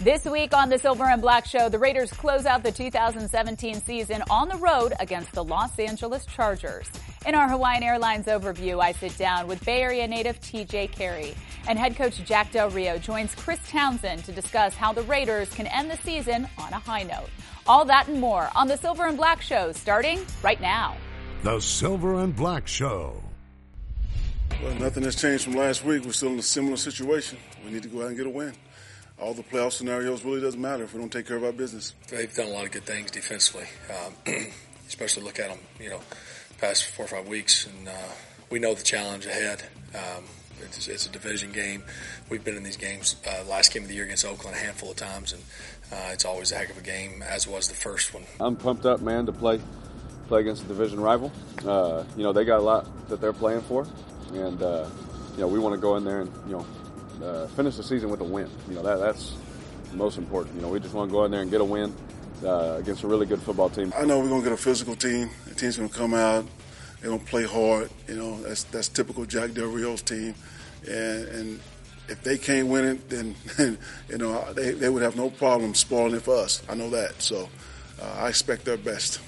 This week on the Silver and Black Show, the Raiders close out the 2017 season on the road against the Los Angeles Chargers. In our Hawaiian Airlines overview, I sit down with Bay Area native TJ Carey, and head coach Jack Del Rio joins Chris Townsend to discuss how the Raiders can end the season on a high note. All that and more on the Silver and Black Show, starting right now. The Silver and Black Show. Well, nothing has changed from last week. We're still in a similar situation. We need to go out and get a win. All the playoff scenarios really doesn't matter if we don't take care of our business. They've done a lot of good things defensively, especially look at them, past 4 or 5 weeks, and we know the challenge ahead. It's a division game. We've been in these games, last game of the year against Oakland a handful of times, and it's always a heck of a game, as was the first one. I'm pumped up, man, to play against a division rival. They got a lot that they're playing for, and we want to go in there and finish the season with a win. That's most important. We just want to go in there and get a win against a really good football team. I know we're going to get a physical team. The team's going to come out. They're going to play hard. That's typical Jack Del Rio's team. And if they can't win it, then they would have no problem spoiling it for us. I know that. So I expect their best.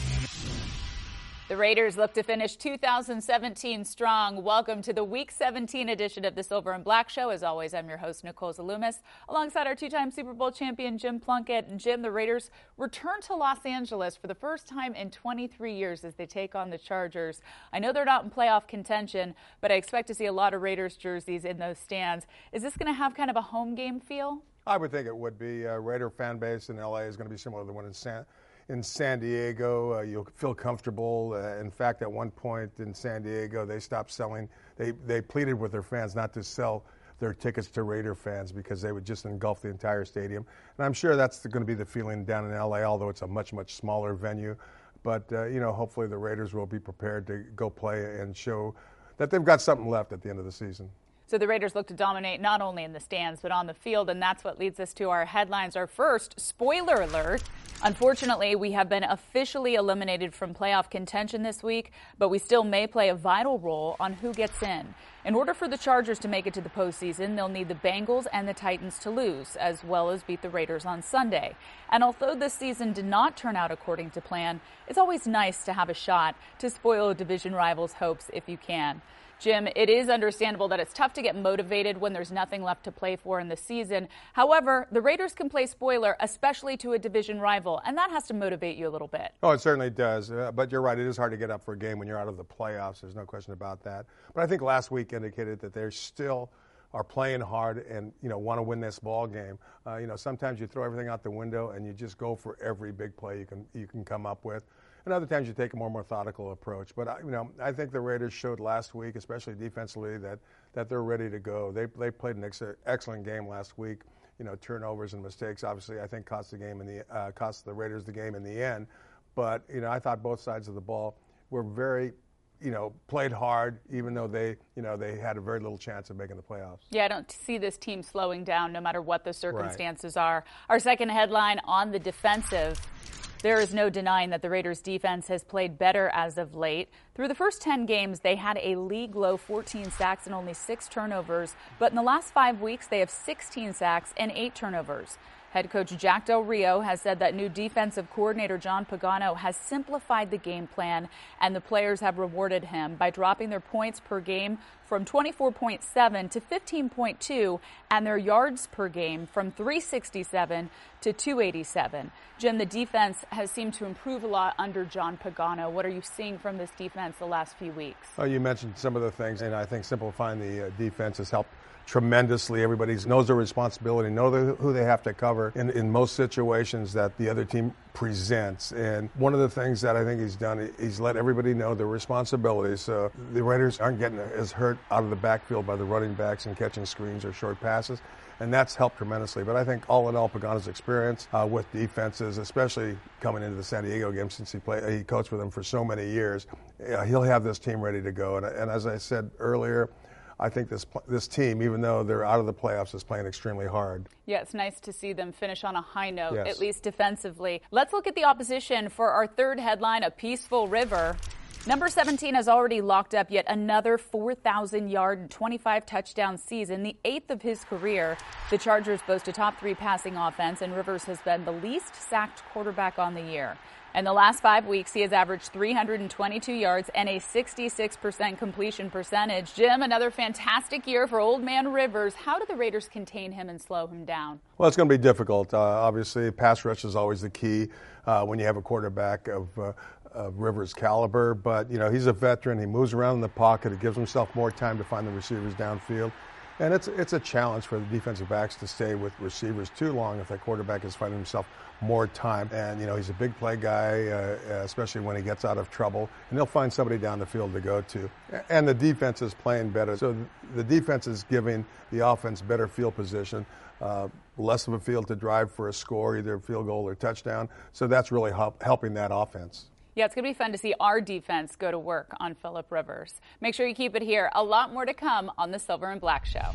The Raiders look to finish 2017 strong. Welcome to the Week 17 edition of the Silver and Black Show. As always, I'm your host, Nicole Zalumis, alongside our two-time Super Bowl champion, Jim Plunkett. And Jim, the Raiders return to Los Angeles for the first time in 23 years as they take on the Chargers. I know they're not in playoff contention, but I expect to see a lot of Raiders jerseys in those stands. Is this going to have kind of a home game feel? I would think it would be. Raider fan base in L.A. is going to be similar to the one in San Diego. You'll feel comfortable. In fact, at one point in San Diego, they stopped selling. They pleaded with their fans not to sell their tickets to Raider fans because they would just engulf the entire stadium. And I'm sure that's going to be the feeling down in L.A., although it's a much, much smaller venue. But, hopefully the Raiders will be prepared to go play and show that they've got something left at the end of the season. So the Raiders look to dominate not only in the stands, but on the field, and that's what leads us to our headlines. Our first, spoiler alert. Unfortunately, we have been officially eliminated from playoff contention this week, but we still may play a vital role on who gets in. In order for the Chargers to make it to the postseason, they'll need the Bengals and the Titans to lose, as well as beat the Raiders on Sunday. And although this season did not turn out according to plan, it's always nice to have a shot to spoil a division rival's hopes if you can. Jim, it is understandable that it's tough to get motivated when there's nothing left to play for in the season. However, the Raiders can play spoiler, especially to a division rival, and that has to motivate you a little bit. Oh, it certainly does. But you're right. It is hard to get up for a game when you're out of the playoffs. There's no question about that. But I think last week indicated that they still are playing hard and, want to win this ball game. Sometimes you throw everything out the window and you just go for every big play you can come up with. And other times you take a more methodical approach. But, I think the Raiders showed last week, especially defensively, that they're ready to go. They played an excellent game last week. Turnovers and mistakes, obviously, I think cost the Raiders the game in the end. But, I thought both sides of the ball were very played hard, even though they had a very little chance of making the playoffs. Yeah, I don't see this team slowing down no matter what the circumstances are. Our second headline on the defensive. There is no denying that the Raiders' defense has played better as of late. Through the first 10 games, they had a league-low 14 sacks and only 6 turnovers. But in the last 5 weeks, they have 16 sacks and 8 turnovers. Head coach Jack Del Rio has said that new defensive coordinator John Pagano has simplified the game plan, and the players have rewarded him by dropping their points per game from 24.7 to 15.2 and their yards per game from 367 to 287. Jim, the defense has seemed to improve a lot under John Pagano. What are you seeing from this defense the last few weeks? Oh, you mentioned some of the things, and I think simplifying the defense has helped tremendously. Everybody knows their responsibility, who they have to cover in most situations that the other team presents. And one of the things that I think he's done, he's let everybody know their responsibilities. So the Raiders aren't getting as hurt out of the backfield by the running backs and catching screens or short passes. And that's helped tremendously. But I think all in all, Pagano's experience with defenses, especially coming into the San Diego game since he coached with them for so many years, he'll have this team ready to go. And as I said earlier, I think this team, even though they're out of the playoffs, is playing extremely hard. Yeah, it's nice to see them finish on a high note, yes, at least defensively. Let's look at the opposition for our third headline, a peaceful river. Number 17 has already locked up yet another 4,000-yard and 25-touchdown season, the 8th of his career. The Chargers boast a top-3 passing offense, and Rivers has been the least sacked quarterback on the year. In the last 5 weeks, he has averaged 322 yards and a 66% completion percentage. Jim, another fantastic year for Old Man Rivers. How do the Raiders contain him and slow him down? Well, it's going to be difficult. Obviously, pass rush is always the key when you have a quarterback of Rivers' caliber. But, he's a veteran. He moves around in the pocket. He gives himself more time to find the receivers downfield. And it's a challenge for the defensive backs to stay with receivers too long if that quarterback is finding himself more time. And, he's a big play guy, especially when he gets out of trouble. And he'll find somebody down the field to go to. And the defense is playing better. So the defense is giving the offense better field position, less of a field to drive for a score, either a field goal or touchdown. So that's really helping that offense. Yeah, it's going to be fun to see our defense go to work on Phillip Rivers. Make sure you keep it here. A lot more to come on the Silver and Black Show.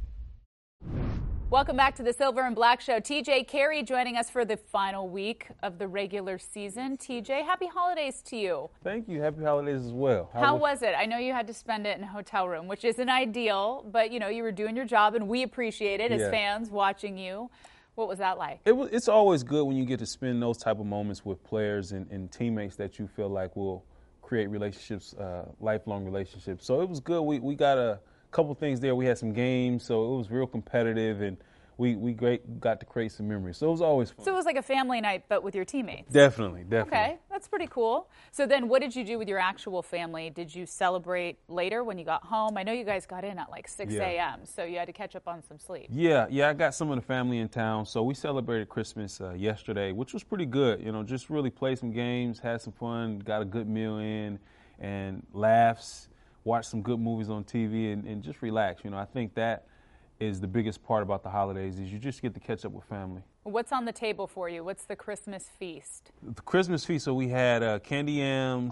Welcome back to the Silver and Black Show. TJ Carey joining us for the final week of the regular season. TJ, happy holidays to you. Thank you. Happy holidays as well. How was it? I know you had to spend it in a hotel room, which isn't ideal, but, you were doing your job, and we appreciate it as fans watching you. What was that like? It's always good when you get to spend those type of moments with players and teammates that you feel like will create relationships, lifelong relationships. So it was good. We got a couple things there. We had some games, so it was real competitive, and we got to create some memories. So it was always fun. So it was like a family night, but with your teammates? Definitely. Okay, that's pretty cool. So then what did you do with your actual family? Did you celebrate later when you got home? I know you guys got in at like 6 a.m., so you had to catch up on some sleep. Yeah, I got some of the family in town. So we celebrated Christmas yesterday, which was pretty good. Just really played some games, had some fun, got a good meal in, and laughs, watched some good movies on TV, and just relax. I think that is the biggest part about the holidays is you just get to catch up with family. What's on the table for you? What's the Christmas feast? The Christmas feast, so we had candy yams,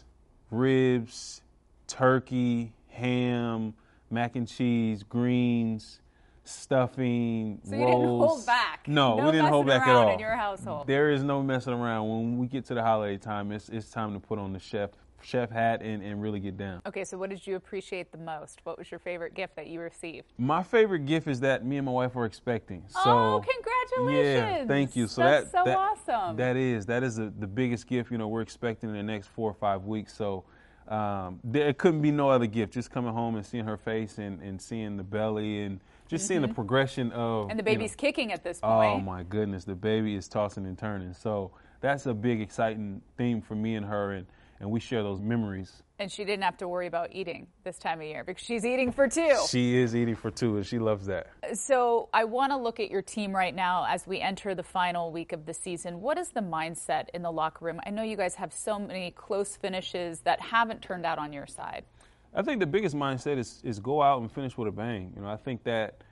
ribs, turkey, ham, mac and cheese, greens, stuffing, so rolls. You didn't hold back? No, we didn't hold back at all. In your household. There is no messing around. When we get to the holiday time, it's time to put on the chef hat and really get down. Okay, so what did you appreciate the most? What was your favorite gift that you received? My favorite gift is that me and my wife are expecting. So, congratulations. Yeah, thank you. So that's awesome. That is the biggest gift, we're expecting in the next 4 or 5 weeks. So there couldn't be no other gift. Just coming home and seeing her face and seeing the belly and just seeing the progression of. And the baby's kicking at this point. Oh my goodness, the baby is tossing and turning. So that's a big exciting theme for me and her, and we share those memories. And she didn't have to worry about eating this time of year because she's eating for 2. She is eating for 2, and she loves that. So I want to look at your team right now as we enter the final week of the season. What is the mindset in the locker room? I know you guys have so many close finishes that haven't turned out on your side. I think the biggest mindset is go out and finish with a bang. I think that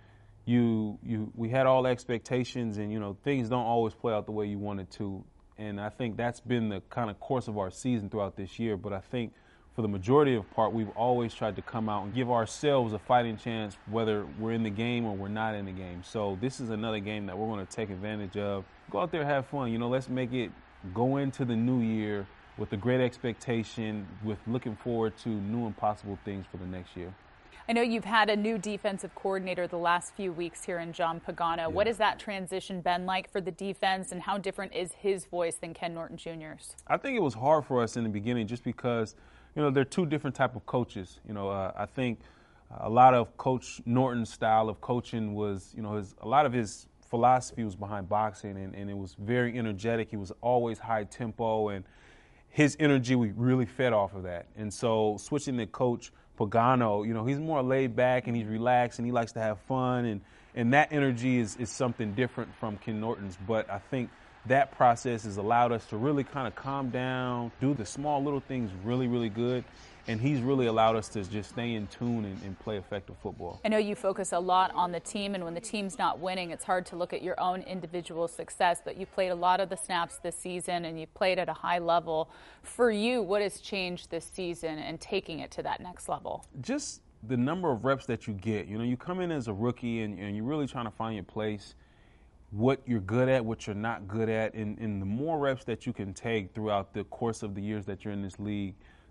we had all expectations, and things don't always play out the way you want it to. And I think that's been the kind of course of our season throughout this year. But I think for the majority of part, we've always tried to come out and give ourselves a fighting chance, whether we're in the game or we're not in the game. So this is another game that we're going to take advantage of. Go out there, have fun. Let's make it go into the new year with a great expectation, with looking forward to new and possible things for the next year. I know you've had a new defensive coordinator the last few weeks here in John Pagano. Yeah. What has that transition been like for the defense, and how different is his voice than Ken Norton Jr.'s? I think it was hard for us in the beginning just because, they're two different type of coaches. I think a lot of Coach Norton's style of coaching was, a lot of his philosophy was behind boxing, and it was very energetic. He was always high tempo, and his energy, we really fed off of that. And so switching to Coach Pagano, he's more laid back and he's relaxed and he likes to have fun, and that energy is something different from Ken Norton's. But I think that process has allowed us to really kind of calm down, do the small little things really, really good. And he's really allowed us to just stay in tune and play effective football. I know you focus a lot on the team, and when the team's not winning, it's hard to look at your own individual success, but you played a lot of the snaps this season, and you played at a high level. For you, what has changed this season and taking it to that next level? Just the number of reps that you get. You come in as a rookie, and you're really trying to find your place, what you're good at, what you're not good at, and the more reps that you can take throughout the course of the years that you're in this league,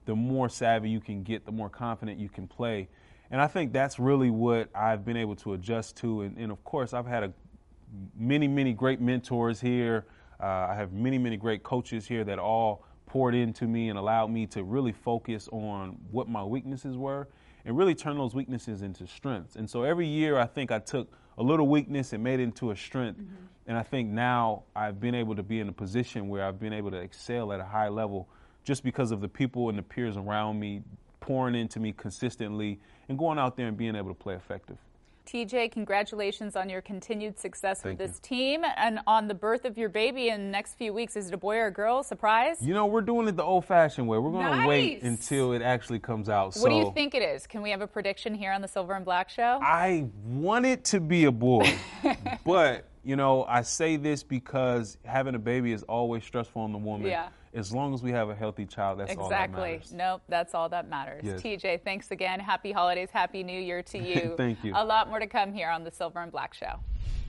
the more savvy you can get, the more confident you can play. And I think that's really what I've been able to adjust to. And of course, I've had many, many great mentors here. I have many, many great coaches here that all poured into me and allowed me to really focus on what my weaknesses were and really turn those weaknesses into strengths. And so every year I think I took a little weakness and made it into a strength. Mm-hmm. And I think now I've been able to be in a position where I've been able to excel at a high level just because of the people and the peers around me pouring into me consistently and going out there and being able to play effective. TJ, congratulations on your continued success with this team and on the birth of your baby in the next few weeks. Is it a boy or a girl? Surprise? You know, we're doing it the old-fashioned way. We're going to wait until it actually comes out. What do you think it is? Can we have a prediction here on the Silver and Black Show? I want it to be a boy, but, you know, I say this because having a baby is always stressful on the woman. Yeah. As long as we have a healthy child, that's all that matters. Exactly. Nope, that's all that matters. Yes. TJ, thanks again. Happy holidays. Happy New Year to you. Thank you. A lot more to come here on the Silver and Black Show.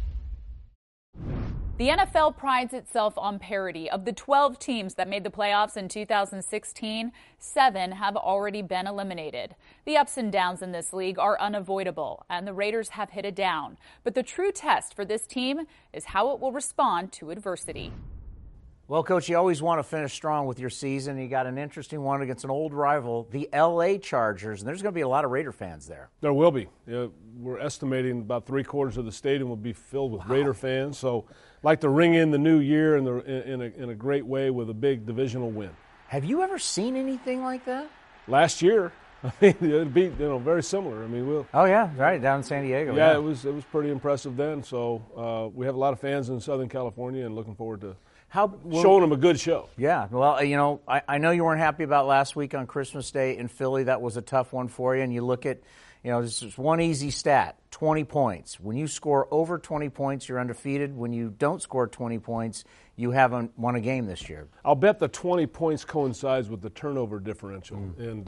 The NFL prides itself on parity. Of the 12 teams that made the playoffs in 2016, 7 have already been eliminated. The ups and downs in this league are unavoidable, and the Raiders have hit a down. But the true test for this team is how it will respond to adversity. Well, Coach, you always want to finish strong with your season. You got an interesting one against an old rival, the L.A. Chargers, and there's going to be a lot of Raider fans there. There will be. We're estimating about 3/4 of the stadium will be filled with Raider fans. So, like to ring in the new year in a great way with a big divisional win. Have you ever seen anything like that? Last year, I mean, it'd be very similar. I mean, Oh yeah, right down in San Diego. Yeah, it was pretty impressive then. So we have a lot of fans in Southern California, and looking forward to showing them a good show. Yeah, well, you know, I know you weren't happy about last week on Christmas Day in Philly. That was a tough one for you. And you look at, you know, this is one easy stat, 20 points. When you score over 20 points, you're undefeated. When you don't score 20 points, you haven't won a game this year. I'll bet the 20 points coincides with the turnover differential. And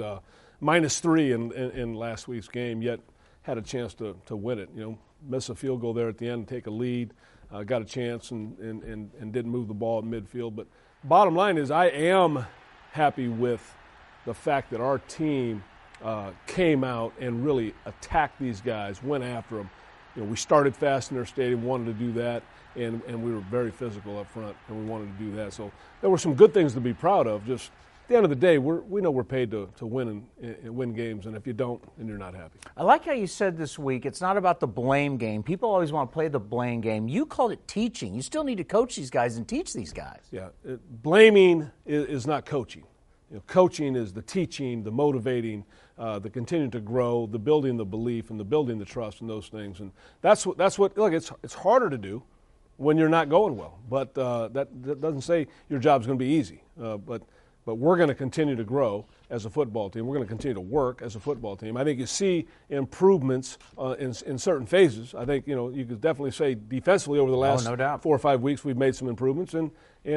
-3 in last week's game, yet had a chance to win it. You know, miss a field goal there at the end, take a lead. Got a chance and didn't move the ball at midfield. But bottom line is I am happy with the fact that our team came out and really attacked these guys, went after them. You know, we started fast in their stadium, wanted to do that, and we were very physical up front, and we wanted to do that. So there were some good things to be proud of. Just at the end of the day, we know we're paid to win and win games, and if you don't, then you're not happy. I like how you said this week, it's not about the blame game. People always want to play the blame game. You called it teaching. You still need to coach these guys and teach these guys. Yeah, blaming is not coaching. You know, coaching is the teaching, the motivating, the continuing to grow, the building the belief, and the building the trust, and those things. And that's what. Look, it's harder to do when you're not going well. But that doesn't say your job's going to be easy. But we're going to continue to grow as a football team. We're going to continue to work as a football team. I think you see improvements in certain phases. I think, you know, you could definitely say defensively over the last 4 or 5 weeks we've made some improvements, and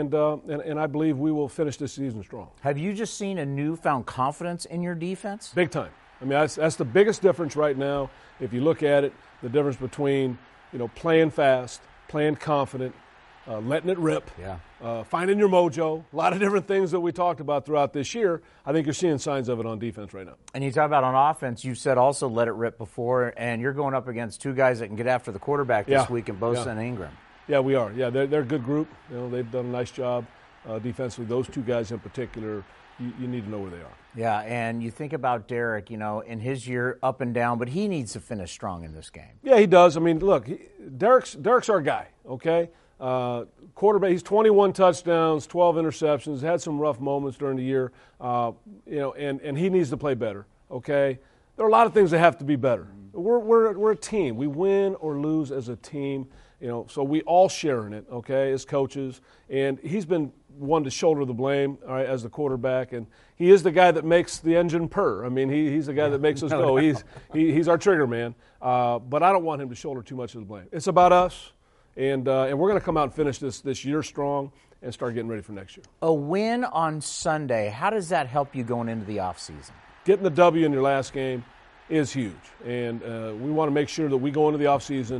I believe we will finish this season strong. Have you just seen a newfound confidence in your defense? Big time. I mean, that's the biggest difference right now. If you look at it, the difference between, you know, playing fast, playing confident, letting it rip, finding your mojo, a lot of different things that we talked about throughout this year. I think you're seeing signs of it on defense right now. And you talk about on offense, you said also let it rip before, and you're going up against 2 guys that can get after the quarterback this week in Bosa and Ingram. Yeah, we are. Yeah, they're a good group. You know, they've done a nice job defensively. Those 2 guys in particular, you need to know where they are. Yeah, and you think about Derek, you know, in his year up and down, but he needs to finish strong in this game. Yeah, he does. I mean, look, Derek's our guy, okay? Quarterback, he's 21 touchdowns, 12 interceptions, had some rough moments during the year, you know, and he needs to play better, okay? There are a lot of things that have to be better. We're a team. We win or lose as a team, you know, so we all share in it, okay, as coaches, and he's been one to shoulder the blame, all right, as the quarterback, and he is the guy that makes the engine purr. I mean, he's the guy that makes us go. He's our trigger man, but I don't want him to shoulder too much of the blame. It's about us. And we're going to come out and finish this year strong and start getting ready for next year. A win on Sunday, how does that help you going into the offseason? Getting the W in your last game is huge. And we want to make sure that we go into the offseason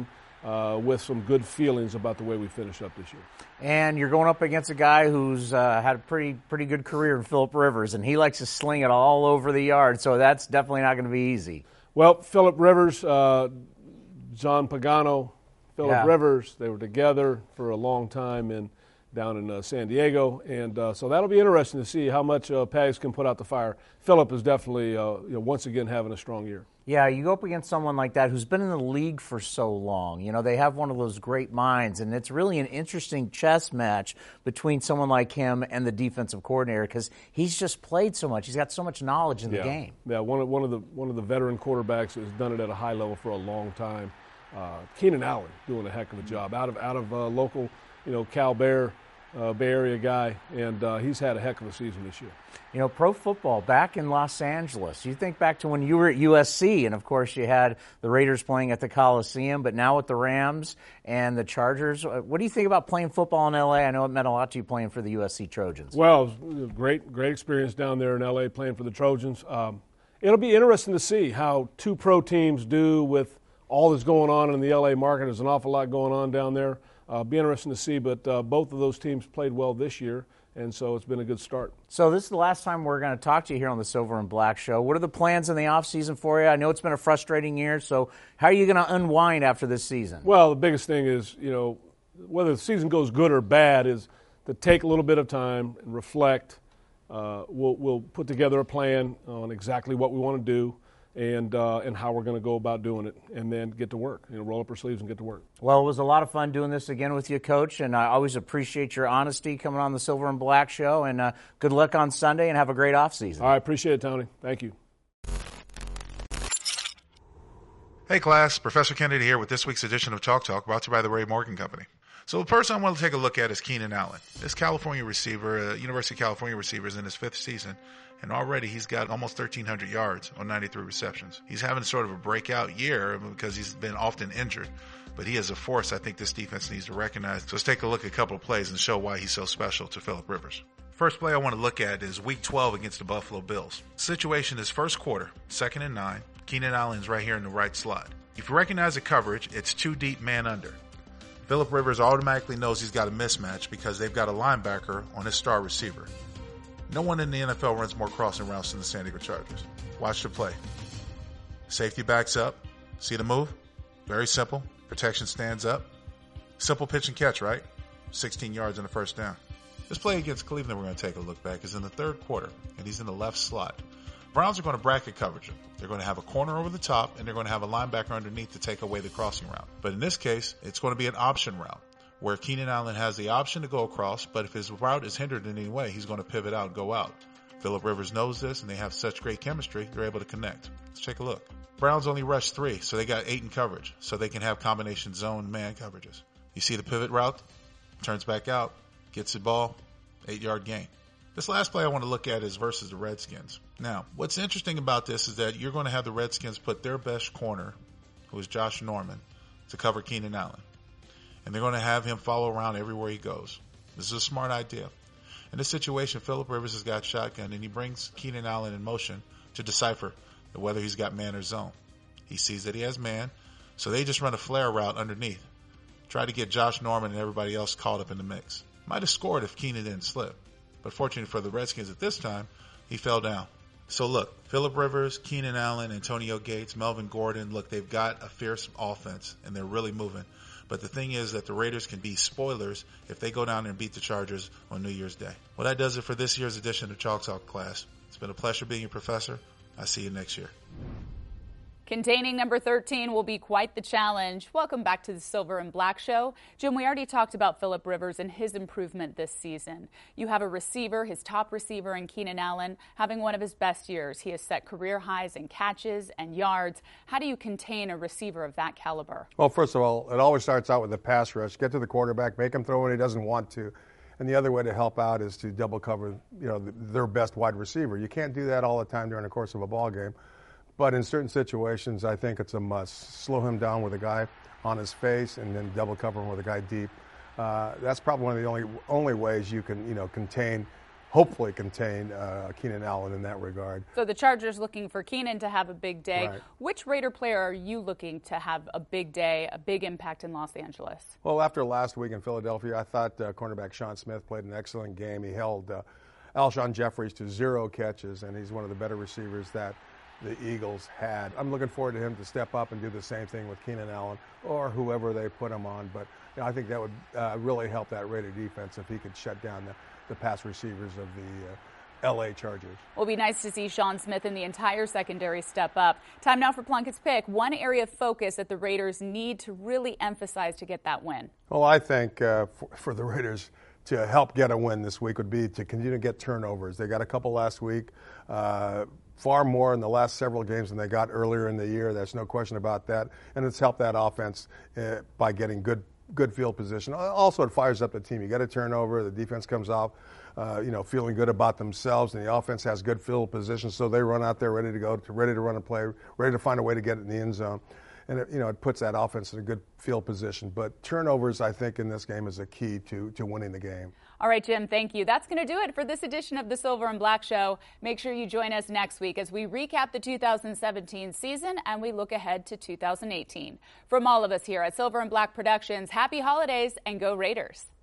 with some good feelings about the way we finish up this year. And you're going up against a guy who's had a pretty good career in Philip Rivers, and he likes to sling it all over the yard, so that's definitely not going to be easy. Well, Philip Rivers, John Pagano, Philip Rivers, they were together for a long time down in San Diego, and so that'll be interesting to see how much Pags can put out the fire. Philip is definitely, once again, having a strong year. Yeah, you go up against someone like that who's been in the league for so long. You know, they have one of those great minds, and it's really an interesting chess match between someone like him and the defensive coordinator because he's just played so much. He's got so much knowledge in the game. Yeah, one of the veteran quarterbacks has done it at a high level for a long time. Keenan Allen doing a heck of a job out of local, Cal Bay Area guy, and he's had a heck of a season this year. You know, pro football back in Los Angeles. You think back to when you were at USC, and of course you had the Raiders playing at the Coliseum, but now with the Rams and the Chargers. What do you think about playing football in LA? I know it meant a lot to you playing for the USC Trojans. Well, great experience down there in LA playing for the Trojans. It'll be interesting to see how two pro teams do with all that's going on in the LA market. There's an awful lot going on down there. Be interesting to see, but both of those teams played well this year, and so it's been a good start. So this is the last time we're going to talk to you here on the Silver and Black Show. What are the plans in the offseason for you? I know it's been a frustrating year, so how are you going to unwind after this season? Well, the biggest thing is, whether the season goes good or bad is to take a little bit of time and reflect. We'll put together a plan on exactly what we want to do and how we're going to go about doing it, and then get to work. Roll up our sleeves and get to work. Well, it was a lot of fun doing this again with you, Coach, and I always appreciate your honesty coming on the Silver and Black Show, and good luck on Sunday, and have a great offseason. All right, appreciate it, Tony. Thank you. Hey, class. Professor Kennedy here with this week's edition of Chalk Talk, brought to you by the Ray Morgan Company. So the person I want to take a look at is Keenan Allen. This California receiver, University of California receiver, is in his 5th season, and already he's got almost 1,300 yards on 93 receptions. He's having sort of a breakout year because he's been often injured, but he is a force I think this defense needs to recognize. So let's take a look at a couple of plays and show why he's so special to Philip Rivers. First play I want to look at is Week 12 against the Buffalo Bills. Situation is first quarter, 2nd and 9. Keenan Allen's right here in the right slot. If you recognize the coverage, it's 2 deep man under. Philip Rivers automatically knows he's got a mismatch because they've got a linebacker on his star receiver. No one in the NFL runs more crossing routes than the San Diego Chargers. Watch the play. Safety backs up. See the move? Very simple. Protection stands up. Simple pitch and catch, right? 16 yards and a first down. This play against Cleveland we're going to take a look back is in the 3rd quarter, and he's in the left slot. Browns are going to bracket coverage him. They're going to have a corner over the top, and they're going to have a linebacker underneath to take away the crossing route. But in this case, it's going to be an option route, where Keenan Allen has the option to go across, but if his route is hindered in any way, he's going to pivot out and go out. Philip Rivers knows this, and they have such great chemistry, they're able to connect. Let's take a look. Browns only rush 3, so they got 8 in coverage, so they can have combination zone man coverages. You see the pivot route, turns back out, gets the ball, 8-yard gain. This last play I want to look at is versus the Redskins. Now, what's interesting about this is that you're going to have the Redskins put their best corner, who is Josh Norman, to cover Keenan Allen. And they're going to have him follow around everywhere he goes. This is a smart idea. In this situation, Philip Rivers has got shotgun, and he brings Keenan Allen in motion to decipher whether he's got man or zone. He sees that he has man, so they just run a flare route underneath. Try to get Josh Norman and everybody else caught up in the mix. Might have scored if Keenan didn't slip. But fortunately for the Redskins at this time, he fell down. So look, Philip Rivers, Keenan Allen, Antonio Gates, Melvin Gordon, look, they've got a fierce offense, and they're really moving. But the thing is that the Raiders can be spoilers if they go down there and beat the Chargers on New Year's Day. Well, that does it for this year's edition of Chalk Talk class. It's been a pleasure being your professor. I'll see you next year. Containing number 13 will be quite the challenge. Welcome back to the Silver and Black Show. Jim, we already talked about Philip Rivers and his improvement this season. You have a receiver, his top receiver in Keenan Allen, having one of his best years. He has set career highs in catches and yards. How do you contain a receiver of that caliber? Well, first of all, it always starts out with the pass rush. Get to the quarterback, make him throw when he doesn't want to. And the other way to help out is to double cover, their best wide receiver. You can't do that all the time during the course of a ball game. But in certain situations, I think it's a must. Slow him down with a guy on his face and then double cover him with a guy deep. That's probably one of the only ways you can, contain hopefully contain Keenan Allen in that regard. So the Chargers looking for Keenan to have a big day. Right. Which Raider player are you looking to have a big day, a big impact in Los Angeles? Well, after last week in Philadelphia, I thought cornerback Sean Smith played an excellent game. He held Alshon Jeffries to 0 catches, and he's one of the better receivers that the Eagles had. I'm looking forward to him to step up and do the same thing with Keenan Allen or whoever they put him on. But I think that would really help that Raider defense if he could shut down the pass receivers of the L.A. Chargers. Will be nice to see Sean Smith and the entire secondary step up. Time now for Plunkett's Pick. One area of focus that the Raiders need to really emphasize to get that win. Well, I think for the Raiders to help get a win this week would be to continue to get turnovers. They got a couple last week, far more in the last several games than they got earlier in the year. There's no question about that. And it's helped that offense by getting good field position. Also, it fires up the team. You get a turnover, the defense comes off, feeling good about themselves, and the offense has good field position, so they run out there ready to go, ready to run a play, ready to find a way to get it in the end zone. And it puts that offense in a good field position. But turnovers, I think, in this game is a key to winning the game. All right, Jim, thank you. That's going to do it for this edition of the Silver and Black Show. Make sure you join us next week as we recap the 2017 season and we look ahead to 2018. From all of us here at Silver and Black Productions, happy holidays and go Raiders.